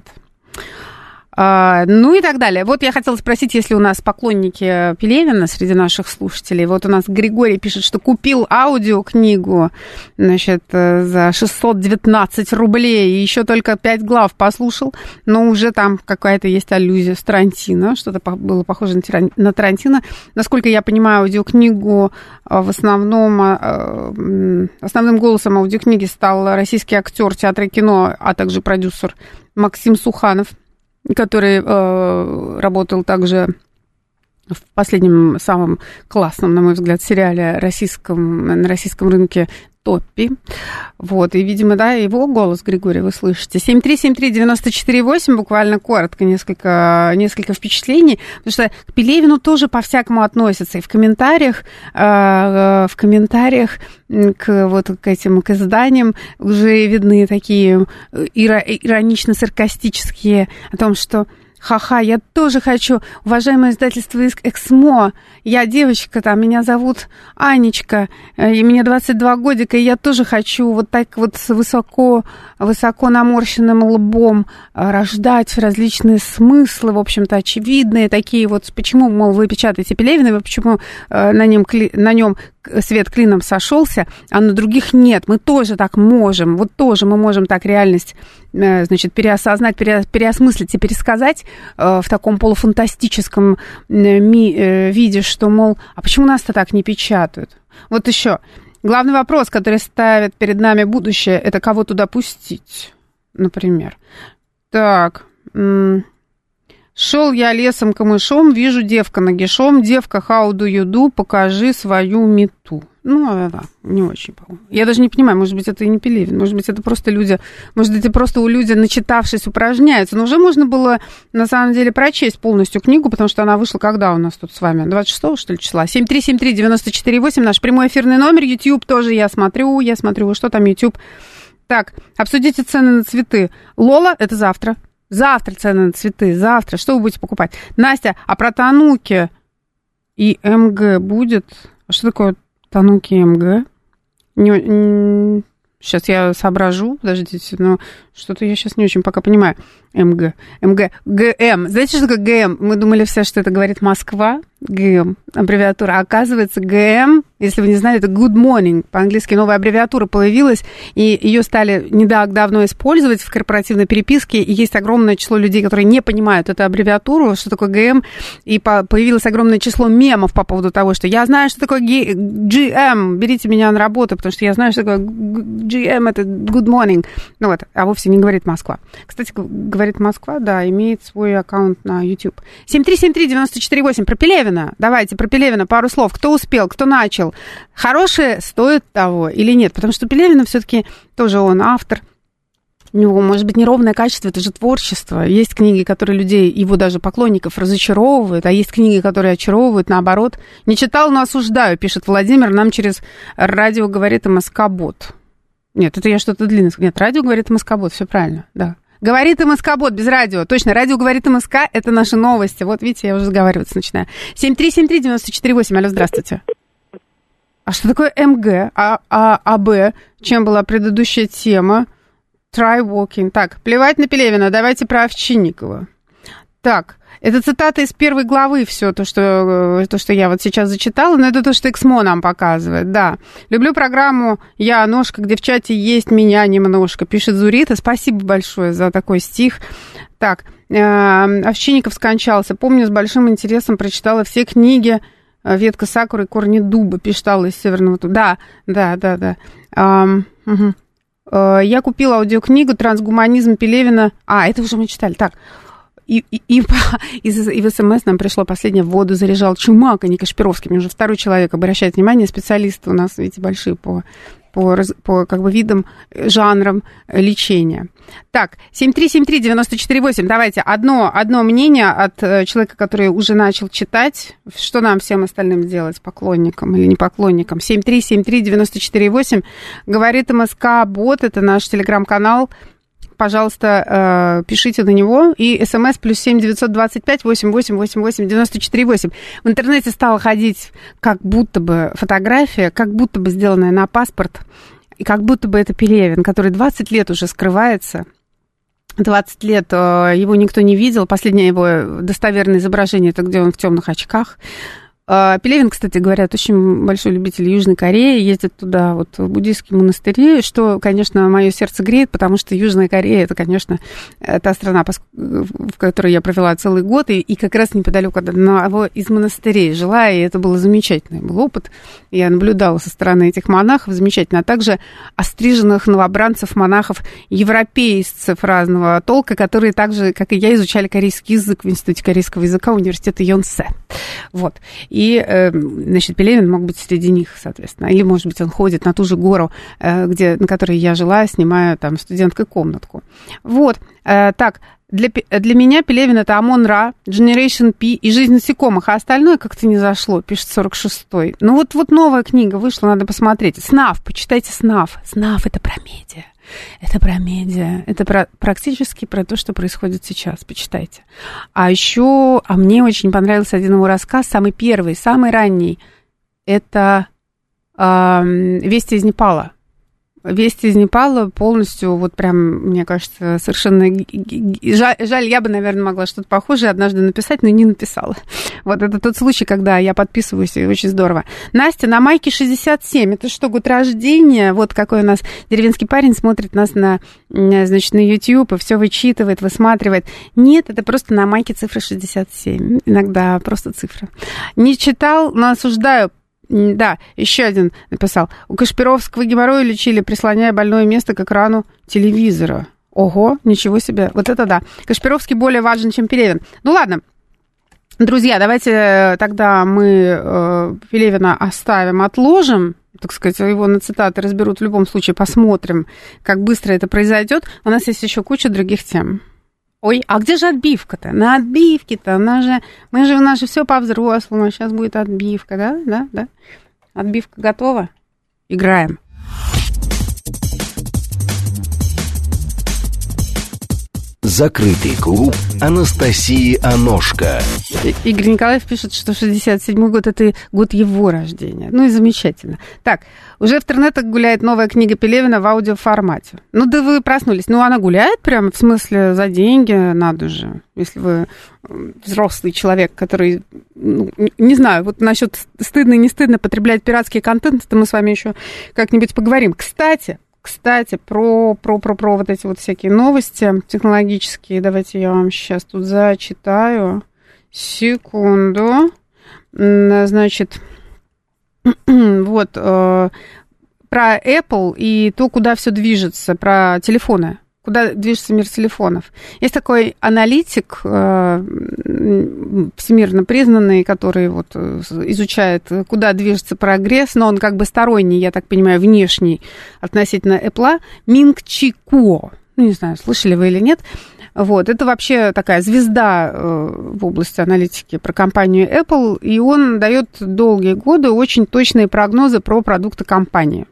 А, ну и так далее. Вот я хотела спросить, если у нас поклонники Пелевина среди наших слушателей. Вот у нас Григорий пишет, что купил аудиокнигу, значит, за шестьсот девятнадцать рублей, и еще только пять глав послушал, но уже там какая-то есть аллюзия с Тарантино, что-то было похоже на Тарантино. Насколько я понимаю, аудиокнигу в основном, основным голосом аудиокниги стал российский актер театра и кино, а также продюсер Максим Суханов, который э, работал также в последнем самом классном, на мой взгляд, сериале российском, на российском рынке «Топпи». Вот, и, видимо, да, его голос, Григорий, вы слышите. семь три семь три девять четыре восемь, буквально коротко, несколько, несколько впечатлений, потому что к Пелевину тоже по-всякому относятся. И в комментариях, э, в комментариях к, вот, к этим, к изданиям уже видны такие иронично-саркастические о том, что ха-ха, я тоже хочу, уважаемое издательство «Эксмо», я девочка, там, меня зовут Анечка, и мне двадцать два годика, и я тоже хочу вот так вот с высоко, высоко наморщенным лбом рождать различные смыслы, в общем-то, очевидные, такие вот, почему, мол, вы печатаете Пелевина, почему на нем, на нем свет клином сошелся, а на других нет. Мы тоже так можем, вот тоже мы можем так реальность, значит, переосознать, переосмыслить и пересказать в таком полуфантастическом виде, что, мол, а почему нас-то так не печатают? Вот еще. Главный вопрос, который ставит перед нами будущее, это кого туда пустить, например. Так, шел я лесом камышом, вижу девка нагишом, девка how do you do, покажи свою мету. Ну, да, да, не очень, по-моему. Я даже не понимаю, может быть, это и не Пелевин, может быть, это просто люди, может быть, это просто у людей, начитавшись, упражняются. Но уже можно было, на самом деле, прочесть полностью книгу, потому что она вышла когда у нас тут с вами? двадцать шестого, что ли, числа? семь три семь три девять четыре восемь, наш прямой эфирный номер, YouTube тоже я смотрю, я смотрю, что там YouTube. Так, обсудите цены на цветы. Лола, это завтра. Завтра цены на цветы, завтра. Что вы будете покупать? Настя, а про Тануки и МГ будет? А что такое Тануки и МГ? Не, не, сейчас я соображу, подождите, но что-то я сейчас не очень пока понимаю. МГ, МГ, ГМ. Знаете, что такое ГМ? Мы думали все, что это говорит Москва. ГМ, аббревиатура. А оказывается, ГМ, если вы не знали, это Good Morning. По-английски новая аббревиатура появилась, и ее стали не так давно использовать в корпоративной переписке, и есть огромное число людей, которые не понимают эту аббревиатуру, что такое ГМ, и появилось огромное число мемов по поводу того, что я знаю, что такое джи эм, берите меня на работу, потому что я знаю, что такое джи эм, это Good Morning. Ну вот, а вовсе не говорит Москва. Кстати, говорит Москва, да, имеет свой аккаунт на YouTube. семь три семь три девять четыре восемь, про Пелевина. Давайте про Пелевина пару слов. Кто успел, кто начал? Хорошее стоит того или нет? Потому что Пелевина все-таки тоже он автор У него, может быть, неровное качество, это же творчество. Есть книги, которые людей, его даже поклонников, разочаровывают, а есть книги, которые очаровывают, наоборот. Не читал, но осуждаю, пишет Владимир, нам через радио говорит МСК-бот. Нет, это я что-то длинное. Нет, радио говорит МСК-бот, все правильно, да. Говорит МСК-бот без радио. Точно, радио говорит МСК, это наши новости. Вот, видите, я уже заговариваться начинаю. семь три семь три девять четыре восемь. Алло, здравствуйте. А что такое МГ? А, а, АБ? Чем была предыдущая тема? Try walking. Так, плевать на Пелевина, давайте про Овчинникова. Так, это цитата из первой главы, все то что, то, что я вот сейчас зачитала, но это то, что Эксмо нам показывает, да. Люблю программу «Я ножка», где в чате есть меня немножко, пишет Зурита. Спасибо большое за такой стих. Так, э, Овчинников скончался. Помню, с большим интересом прочитала все книги «Ветка сакуры» и «Корни дуба», пишет Алла из Северного Туда. Да, да, да, да. Эм, угу. Я купила аудиокнигу «Трансгуманизм» Пелевина. А, это уже мы читали. Так, и, и, и, и, и в СМС нам пришло последнее: в воду заряжал Чумак, а не Кашпировский. Мне уже второй человек обращает внимание. Специалисты у нас, видите, большие по, по, по как бы видам, жанрам лечения. Так, семь три семь три девять четыре восемь. Давайте одно, одно мнение от человека, который уже начал читать. Что нам всем остальным делать, поклонникам или не поклонникам? семь три семь три девять четыре восемь. Говорит МСК-бот, это наш телеграм-канал. Пожалуйста, пишите на него. И смс плюс семь девятьсот двадцать пять восемь восемь восемь восемь девяносто четыре восемь. В интернете стала ходить как будто бы фотография, как будто бы сделанная на паспорт. И как будто бы это Пелевин, который двадцать лет уже скрывается. двадцать лет его никто не видел. Последнее его достоверное изображение, это где он в темных очках. Пелевин, кстати, говорят, очень большой любитель Южной Кореи, ездит туда, вот, в буддийские монастыри, что, конечно, мое сердце греет, потому что Южная Корея, это, конечно, та страна, в которой я провела целый год, и, и как раз неподалеку от одного из монастырей жила, и это был замечательный был опыт. Я наблюдала со стороны этих монахов, замечательно, а также остриженных новобранцев, монахов, европейцев разного толка, которые также, как и я, изучали корейский язык в Институте корейского языка университета Йонсе. Вот. И, значит, Пелевин мог быть среди них, соответственно. Или, может быть, он ходит на ту же гору, где, на которой я жила, снимая там студенткой комнатку. Вот. Так, для, для меня Пелевин — это Амон-Ра, Generation P и «Жизнь насекомых», а остальное как-то не зашло, пишет сорок шестой. Ну вот, вот новая книга вышла, надо посмотреть. «СНАФ», почитайте «СНАФ». «СНАФ» — это про медиа. Это про медиа, это про, практически про то, что происходит сейчас, почитайте. А еще, а мне очень понравился один его рассказ, самый первый, самый ранний, это э, «Вести из Непала». «Вести из Непала» полностью, вот прям, мне кажется, совершенно... Жаль, жаль, я бы, наверное, могла что-то похожее однажды написать, но не написала. Вот это тот случай, когда я подписываюсь, и очень здорово. Настя, на майке шестьдесят семь. Это что, год рождения? Вот какой у нас деревенский парень смотрит нас на, значит, на YouTube и все вычитывает, высматривает. Нет, это просто на майке цифра шестьдесят семь. Иногда просто цифра. Не читал, но осуждаю. Да, еще один написал. У Кашпировского геморроя лечили, прислоняя больное место к экрану телевизора. Ого, ничего себе. Вот это да. Кашпировский более важен, чем Пелевин. Ну ладно, друзья, давайте тогда мы э, Пелевина оставим, отложим. Так сказать, его на цитаты разберут в любом случае. Посмотрим, как быстро это произойдет. У нас есть еще куча других тем. Ой, а где же отбивка-то? На отбивке-то, она же, мы же, у нас же все по-взрослому, сейчас будет отбивка, да? Да, да. Отбивка готова? Играем. Закрытый клуб Анастасии Аношко. Игорь Николаев пишет, что шестьдесят седьмой год – это год его рождения. Ну и замечательно. Так, уже в интернетах гуляет новая книга Пелевина в аудиоформате. Ну да вы проснулись. Ну она гуляет прям, в смысле, за деньги, надо же. Если вы взрослый человек, который, ну, не знаю, вот насчет стыдно и не стыдно потреблять пиратский контент, это мы с вами еще как-нибудь поговорим. Кстати, Кстати, про, про, про, про вот эти вот всякие новости технологические. Давайте я вам сейчас тут зачитаю. Секунду. Значит, вот про Apple и то, куда все движется, про телефоны. Куда движется мир телефонов. Есть такой аналитик, всемирно признанный, который вот изучает, куда движется прогресс, но он как бы сторонний, я так понимаю, внешний относительно Apple, Минг Чи Куо. ну, не знаю, слышали вы или нет. Вот, это вообще такая звезда в области аналитики про компанию Apple, и он дает долгие годы очень точные прогнозы про продукты компании.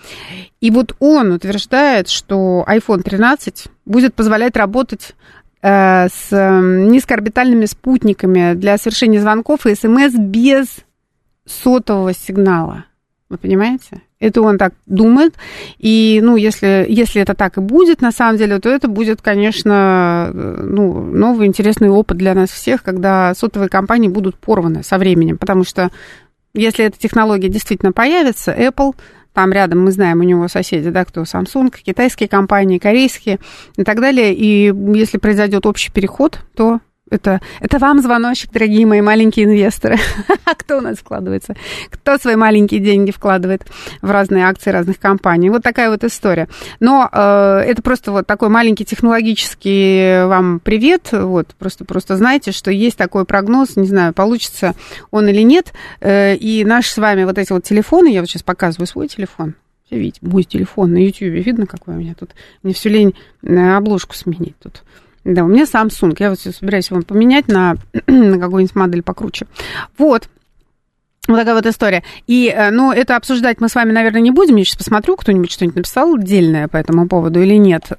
И вот он утверждает, что айфон тринадцать будет позволять работать э, с низкоорбитальными спутниками для совершения звонков и СМС без сотового сигнала. Вы понимаете? Это он так думает. И, ну, если, если это так и будет, на самом деле, то это будет, конечно, ну, новый интересный опыт для нас всех, когда сотовые компании будут порваны со временем. Потому что если эта технология действительно появится, Apple, там рядом мы знаем, у него соседи, да, кто Samsung, китайские компании, корейские и так далее. И если произойдет общий переход, то это, это вам звоночек, дорогие мои маленькие инвесторы. Кто у нас вкладывается? Кто свои маленькие деньги вкладывает в разные акции разных компаний? Вот такая вот история. Но э, это просто вот такой маленький технологический вам привет. Вот, просто, просто знайте, что есть такой прогноз, не знаю, получится он или нет. Э, и наши с вами вот эти вот телефоны, я вот сейчас показываю свой телефон. Все видите, мой телефон на YouTube, видно, какой у меня тут? Мне все лень обложку сменить тут. Да, у меня Samsung. Я вот собираюсь его поменять на, на какую-нибудь модель покруче. Вот. Вот такая вот история. И, ну, это обсуждать мы с вами, наверное, не будем. Я сейчас посмотрю, кто-нибудь что-нибудь написал отдельное по этому поводу или нет.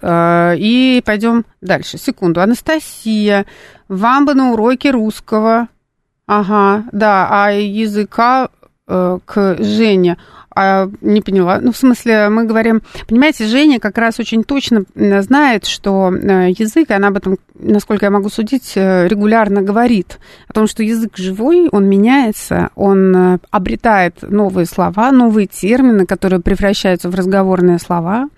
И пойдем дальше. Секунду. Анастасия, вам бы на уроке русского. Ага, да, а языка к Жене. А, не поняла. Ну, в смысле, мы говорим... Понимаете, Женя как раз очень точно знает, что язык, и она об этом, насколько я могу судить, регулярно говорит. О том, что язык живой, он меняется, он обретает новые слова, новые термины, которые превращаются в разговорные слова.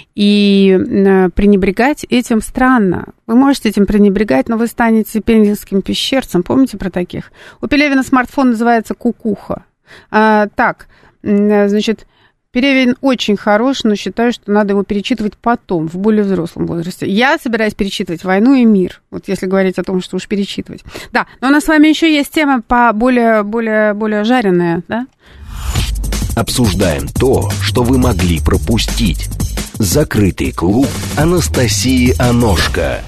И пренебрегать этим странно. Вы можете этим пренебрегать, но вы станете пензенским пещерцем. Помните про таких? У Пелевина смартфон называется «Кукуха». А, так... Значит, Пелевин очень хорош, но считаю, что надо его перечитывать потом, в более взрослом возрасте. Я собираюсь перечитывать «Войну и мир», вот если говорить о том, что уж перечитывать. Да, но у нас с вами еще есть тема по более, более, более жареная, да? Обсуждаем то, что вы могли пропустить. Закрытый клуб Анастасии Аношко.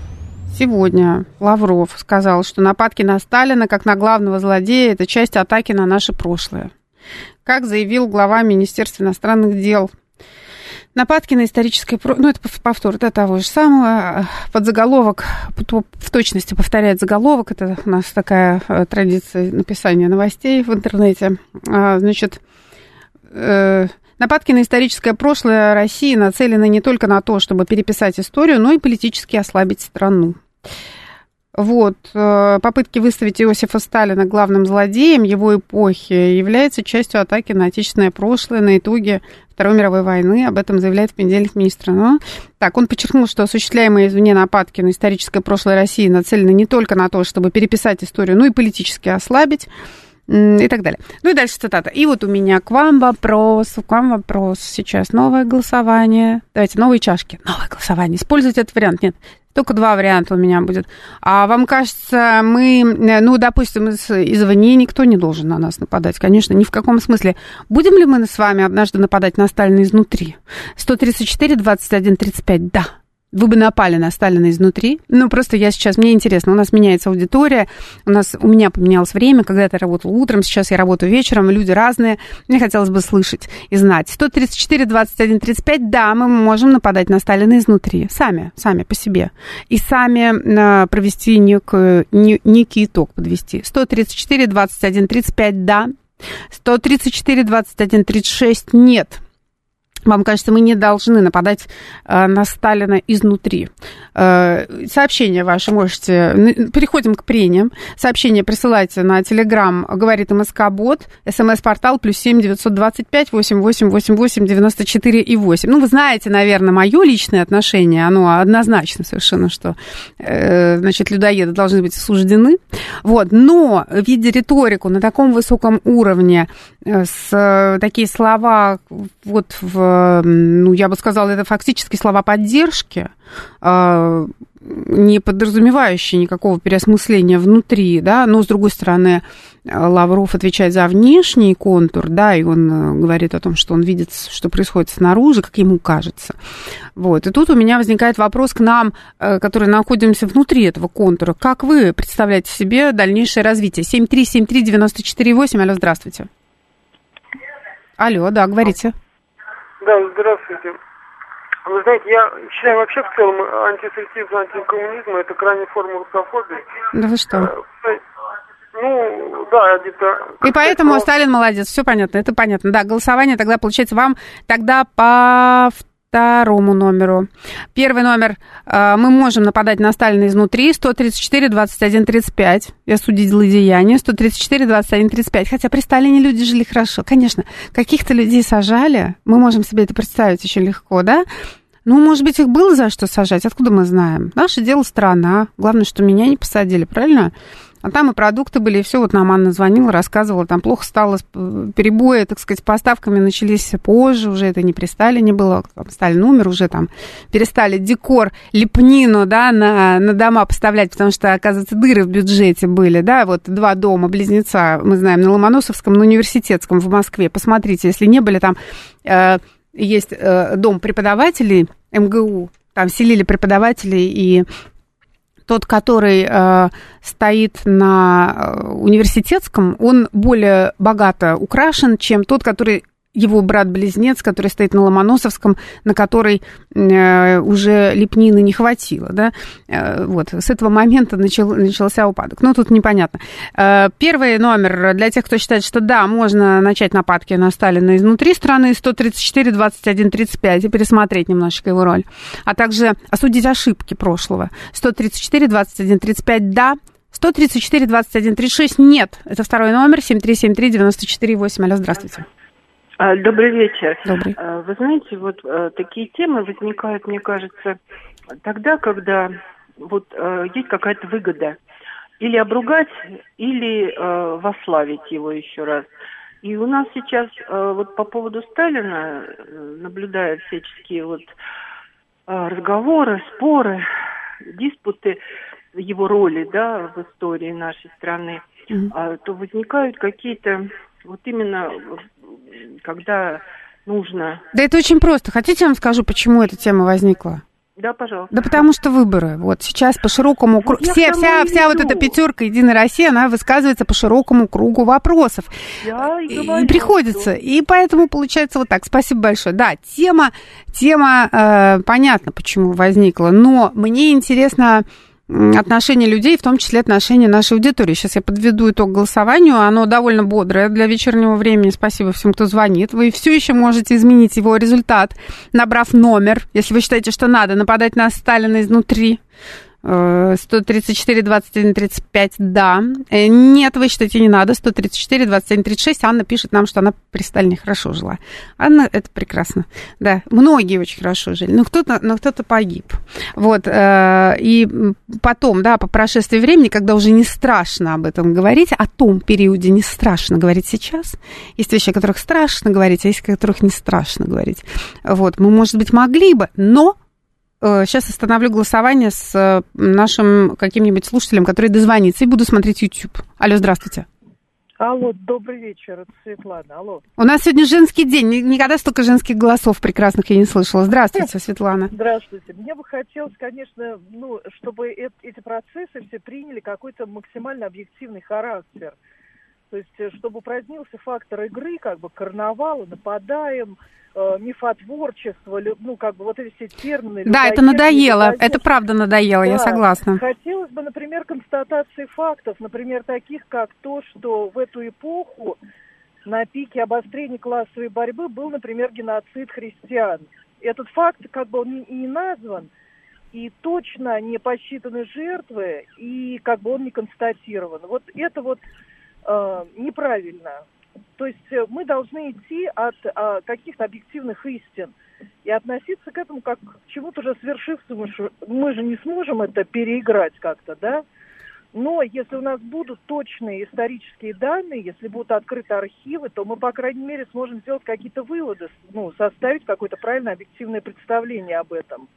Сегодня Лавров сказал, что нападки на Сталина, как на главного злодея, это часть атаки на наше прошлое. Как заявил глава Министерства иностранных дел, нападки на историческое прошлое, ну, это повтор да, того же самого, подзаголовок, в точности повторяет заголовок, это у нас такая традиция написания новостей в интернете, значит, нападки на историческое прошлое России нацелены не только на то, чтобы переписать историю, но и политически ослабить страну. Вот, попытки выставить Иосифа Сталина главным злодеем его эпохи являются частью атаки на отечественное прошлое, на итоги Второй мировой войны. Об этом заявляет в понедельник министр. Но, так, он подчеркнул, что осуществляемые извне нападки на историческое прошлое России нацелены не только на то, чтобы переписать историю, но и политически ослабить. И так далее. Ну и дальше цитата. И вот у меня к вам вопрос, к вам вопрос. Сейчас новое голосование. Давайте, новые чашки. Новое голосование. Используйте этот вариант. Нет, только два варианта у меня будет. А вам кажется, мы, ну, допустим, из, извне никто не должен на нас нападать. Конечно, ни в каком смысле. Будем ли мы с вами однажды нападать на Сталина изнутри? сто тридцать четыре двадцать один тридцать пять. Да. Вы бы напали на Сталина изнутри. Ну, просто я сейчас, мне интересно, у нас меняется аудитория, у нас, у меня поменялось время, когда-то я работала утром, сейчас я работаю вечером, люди разные. Мне хотелось бы слышать и знать. сто тридцать четыре двадцать один тридцать пять, да, мы можем нападать на Сталина изнутри. Сами, сами по себе. И сами э, провести некую, не, некий итог подвести. сто тридцать четыре двадцать один тридцать пять, да. сто тридцать четыре двадцать один тридцать шесть, нет. Вам кажется, мы не должны нападать э, на Сталина изнутри. Э, сообщения ваши можете... Переходим к прениям. Сообщения присылайте на Телеграм, говорит МСК-бот, СМС-портал плюс семь девятьсот двадцать пять восемь восемь восемь восемь девяносто четыре и восемь. Ну, вы знаете, наверное, мое личное отношение, оно однозначно совершенно, что, э, значит, людоеды должны быть осуждены. Вот. Но, видя риторику на таком высоком уровне, э, с, э, такие слова вот в ну, я бы сказала, это фактически слова поддержки, не подразумевающие никакого переосмысления внутри, да, но, с другой стороны, Лавров отвечает за внешний контур, да, и он говорит о том, что он видит, что происходит снаружи, как ему кажется. Вот. И тут у меня возникает вопрос к нам, которые находимся внутри этого контура. Как вы представляете себе дальнейшее развитие? семь три семь три девять четыре восемь. Алло, здравствуйте. Алло, да, говорите. Да, здравствуйте. Вы знаете, я считаю вообще в целом антисоветизм, антикоммунизм это крайняя форма русофобии. Да вы что? Ну, да, где-то... И поэтому сказать, Сталин молодец, все понятно, это понятно. Да, голосование тогда, получается, вам тогда по второму номеру. Первый номер, мы можем нападать на Сталина изнутри, сто тридцать четыре двадцать один тридцать пять, и осудить злодеяния, сто тридцать четыре двадцать один тридцать пять, хотя при Сталине люди жили хорошо. Конечно, каких-то людей сажали, мы можем себе это представить очень легко, да? Ну, может быть, их было за что сажать, откуда мы знаем? Наше дело страна, главное, что меня не посадили, правильно? А там и продукты были, и все. Вот нам Анна звонила, рассказывала, там плохо стало, перебои, так сказать, с поставками начались позже, уже это не при Сталине было, там Сталин умер, уже там перестали декор, лепнину, да, на, на дома поставлять, потому что, оказывается, дыры в бюджете были, да, вот два дома-близнеца, мы знаем, на Ломоносовском, на Университетском в Москве, посмотрите, если не были, там э, есть э, дом преподавателей эм гэ у, там селили преподавателей, и тот, который э, стоит на Университетском, он более богато украшен, чем тот, который его брат-близнец, который стоит на Ломоносовском, на который э, уже лепнины не хватило, да, э, вот, с этого момента начал, начался упадок. Ну, тут непонятно. Э, первый номер для тех, кто считает, что да, можно начать нападки на Сталина изнутри страны, сто тридцать четыре двадцать один тридцать пять, и пересмотреть немножечко его роль, а также осудить ошибки прошлого. сто тридцать четыре двадцать один тридцать пять, да, сто тридцать четыре двадцать один тридцать шесть, нет. Это второй номер, семь три семь три девять четыре восемь. Алло, здравствуйте. Добрый вечер. Добрый. Вы знаете, вот такие темы возникают, мне кажется, тогда, когда вот есть какая-то выгода. Или обругать, или восславить его еще раз. И у нас сейчас вот по поводу Сталина, наблюдая всяческие вот разговоры, споры, диспуты его роли, да, в истории нашей страны, mm-hmm. то возникают какие-то вот именно когда нужно... Да это очень просто. Хотите, я вам скажу, почему эта тема возникла? Да, пожалуйста. Да потому что выборы. Вот сейчас по широкому кругу... Ну, вся вся, вся вот эта пятерка «Единой России», она высказывается по широкому кругу вопросов. Я и, и, и приходится. Что... И поэтому получается вот так. Спасибо большое. Да, тема, тема э, понятно, почему возникла. Но мне интересно... отношения людей, в том числе отношения нашей аудитории. Сейчас я подведу итог голосованию. Оно довольно бодрое для вечернего времени. Спасибо всем, кто звонит. Вы все еще можете изменить его результат, набрав номер, если вы считаете, что надо нападать на Сталина изнутри. сто тридцать четыре двадцать один тридцать пять, да. Нет, вы считаете, не надо. сто тридцать четыре двадцать один тридцать шесть. Анна пишет нам, что она при Сталине хорошо жила. Анна, это прекрасно. Да, многие очень хорошо жили. Но кто-то, но кто-то погиб. Вот. И потом, да, по прошествии времени, когда уже не страшно об этом говорить, о том периоде не страшно говорить сейчас. Есть вещи, о которых страшно говорить, а есть, о которых не страшно говорить. Вот. Мы, может быть, могли бы, но... Сейчас остановлю голосование с нашим каким-нибудь слушателем, который дозвонится, и буду смотреть YouTube. Алло, здравствуйте. Алло, добрый вечер, это Светлана. Алло. У нас сегодня женский день. Никогда столько женских голосов прекрасных я не слышала. Здравствуйте, Светлана. Здравствуйте. Мне бы хотелось, конечно, ну, чтобы эти процессы все приняли какой-то максимально объективный характер. То есть, чтобы упразднился фактор игры, как бы карнавала, нападаем, мифотворчество, ну, как бы вот эти все термины. Да, это надоело, это правда надоело, да. Я согласна. Хотелось бы, например, констатации фактов, например, таких, как то, что в эту эпоху на пике обострения классовой борьбы был, например, геноцид христиан. Этот факт, как бы, он не назван, и точно не посчитаны жертвы, и как бы он не констатирован. Вот это вот э, неправильно. То есть мы должны идти от а, каких-то объективных истин и относиться к этому как к чему-то уже свершившемуся. Мы же не сможем это переиграть как-то, да? Но если у нас будут точные исторические данные, если будут открыты архивы, то мы, по крайней мере, сможем сделать какие-то выводы, ну, составить какое-то правильное объективное представление об этом.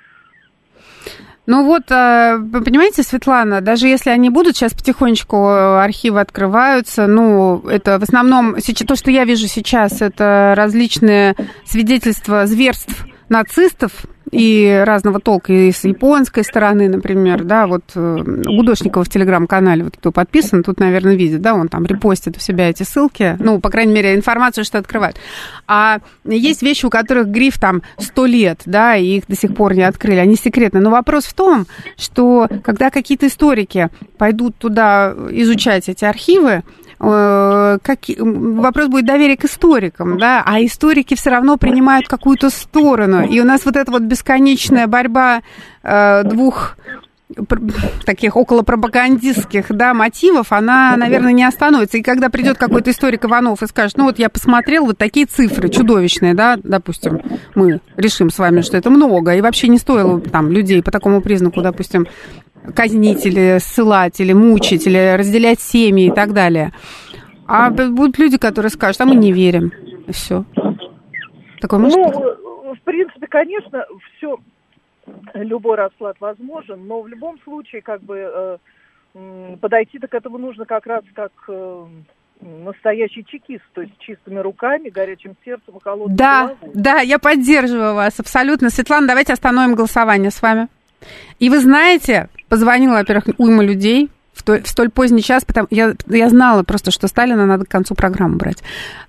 Ну вот, вы понимаете, Светлана, даже если они будут, сейчас потихонечку архивы открываются, ну, это в основном, то, что я вижу сейчас, это различные свидетельства зверств нацистов и разного толка, и с японской стороны, например, да, вот Гудошникова в телеграм-канале, вот кто подписан, тут, наверное, видит, да, он там репостит у себя эти ссылки, ну, по крайней мере, информацию, что открывают. А есть вещи, у которых гриф там сто лет, да, и их до сих пор не открыли, они секретные. Но вопрос в том, что когда какие-то историки пойдут туда изучать эти архивы, Как, вопрос будет доверия к историкам, да, а историки все равно принимают какую-то сторону, и у нас вот эта вот бесконечная борьба э, двух таких околопропагандистских, да, мотивов, она, наверное, не остановится. И когда придет какой-то историк Иванов и скажет, ну вот я посмотрел, вот такие цифры чудовищные, да, допустим, мы решим с вами, что это много, и вообще не стоило там людей по такому признаку, допустим, казнить или ссылать, или мучить, или разделять семьи и так далее. А будут люди, которые скажут, а мы не верим. И все. Такое может быть? Ну, в принципе, конечно, все, любой расклад возможен, но в любом случае, как бы, э, подойти-то к этому нужно как раз как э, настоящий чекист, то есть чистыми руками, горячим сердцем и холодной да, головой. Да, я поддерживаю вас абсолютно. Светлана, давайте остановим голосование с вами. И вы знаете, позвонила, во-первых, уйма людей в, то, в столь поздний час, потому я, я знала просто, что Сталина надо к концу программы брать.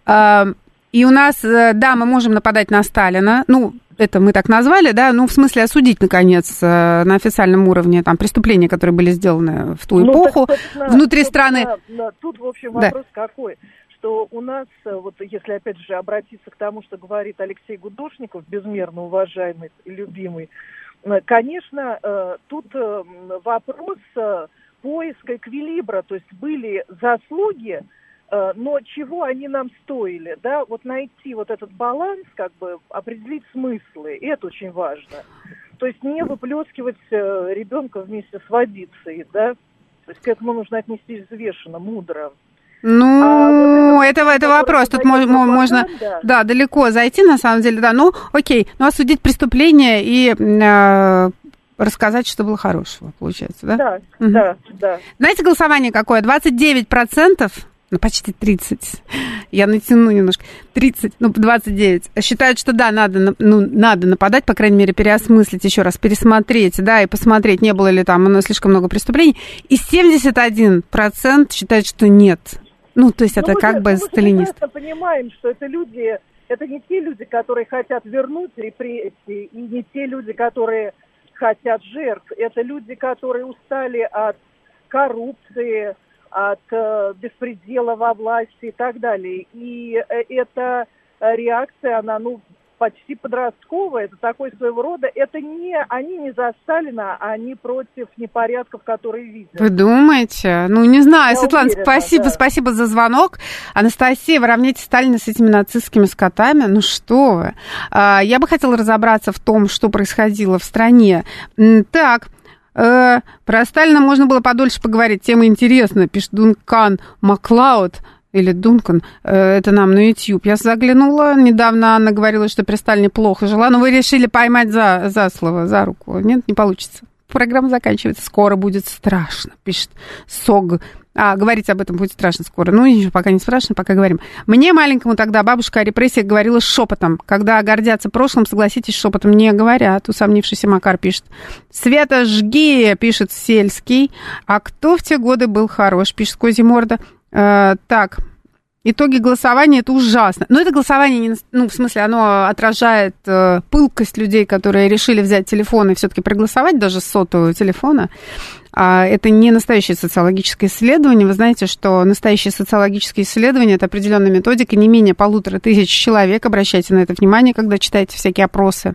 И у нас, да, мы можем нападать на Сталина, ну, это мы так назвали, да, ну, в смысле осудить, наконец, на официальном уровне там преступления, которые были сделаны в ту эпоху, ну, так, внутри страны. Тут, в общем, вопрос да. какой, что у нас, вот если, опять же, обратиться к тому, что говорит Алексей Гудошников, безмерно уважаемый и любимый, конечно, тут вопрос поиска эквилибра, то есть были заслуги, но чего они нам стоили, да, вот найти вот этот баланс, как бы определить смыслы, и это очень важно. То есть не выплескивать ребенка вместе с водицей, да, то есть к этому нужно отнестись взвешенно, мудро. Ну, а вот это, это, это вопрос, тут можно, можно да. да, далеко зайти, на самом деле, да, ну, окей, ну, осудить преступление и э, рассказать, что было хорошего, получается, да? Да, угу. да, да. Знаете, голосование какое? двадцать девять процентов, ну, почти тридцать, я натяну немножко, тридцать, ну, двадцать девять, считают, что да, надо, ну, надо нападать, по крайней мере, переосмыслить еще раз, пересмотреть, да, и посмотреть, не было ли там ну, слишком много преступлений, и семьдесят один процент считают, что нет. Ну, то есть это ну, как мы, бы мы сталинист. Мы понимаем, что это люди, это не те люди, которые хотят вернуть репрессии, и не те люди, которые хотят жертв. Это люди, которые устали от коррупции, от э, беспредела во власти и так далее. И э, эта реакция, она, ну, почти подростковая, это такой своего рода, это не, они не за Сталина, а они против непорядков, которые видят. Вы думаете? Ну, не знаю, я Светлана, уверена, спасибо, да. спасибо за звонок. Анастасия, вы равняете Сталина с этими нацистскими скотами? Ну, что вы? Я бы хотела разобраться в том, что происходило в стране. Так, э, про Сталина можно было подольше поговорить, тема интересная, пишет Дункан Маклауд. Или Дункан, это нам на YouTube. Я заглянула, недавно Анна говорила, что при Сталине плохо жила, но вы решили поймать за, за слово, за руку. Нет, не получится. Программа заканчивается. Скоро будет страшно, пишет Сог. А, говорить об этом будет страшно скоро. Ну, ничего, пока не страшно, пока говорим. Мне, маленькому, тогда бабушка о репрессиях говорила шепотом. Когда гордятся прошлым, согласитесь, шепотом не говорят. Усомнившийся Макар пишет. Света, жги, пишет Сельский. А кто в те годы был хорош, пишет Козиморда. Uh, так, итоги голосования, это ужасно. Но это голосование, не, ну, в смысле, оно отражает uh, пылкость людей, которые решили взять телефон и все-таки проголосовать даже с сотового телефона. Uh, это не настоящее социологическое исследование. Вы знаете, что настоящее социологическое исследование – это определенная методика, не менее полутора тысяч человек. Обращайте на это внимание, когда читаете всякие опросы.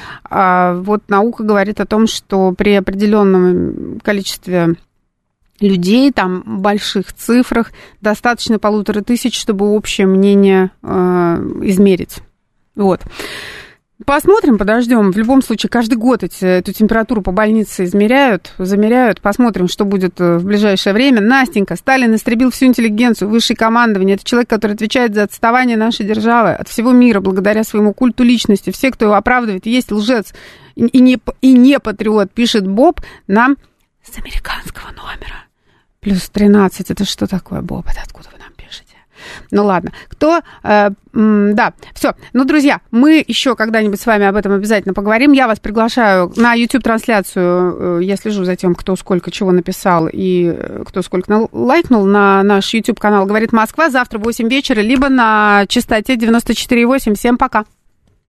Uh, вот наука говорит о том, что при определенном количестве людей, там, в больших цифрах, достаточно полутора тысяч, чтобы общее мнение э, измерить. Вот. Посмотрим, подождем. В любом случае, каждый год эти, эту температуру по больнице измеряют, замеряют. Посмотрим, что будет в ближайшее время. Настенька, Сталин истребил всю интеллигенцию, высшее командование. Это человек, который отвечает за отставание нашей державы от всего мира, благодаря своему культу личности. Все, кто его оправдывает, есть лжец и не, и не патриот, пишет Боб нам с американского номера. Плюс тринадцать. Это что такое, Боб? Это откуда вы нам пишете? Ну ладно, кто... Э, м, да, все. Ну, друзья, мы еще когда-нибудь с вами об этом обязательно поговорим. Я вас приглашаю на YouTube-трансляцию. Я слежу за тем, кто сколько чего написал и кто сколько лайкнул на наш YouTube-канал «Говорит Москва». Завтра в восемь вечера, либо на частоте девяносто четыре и восемь. Всем пока.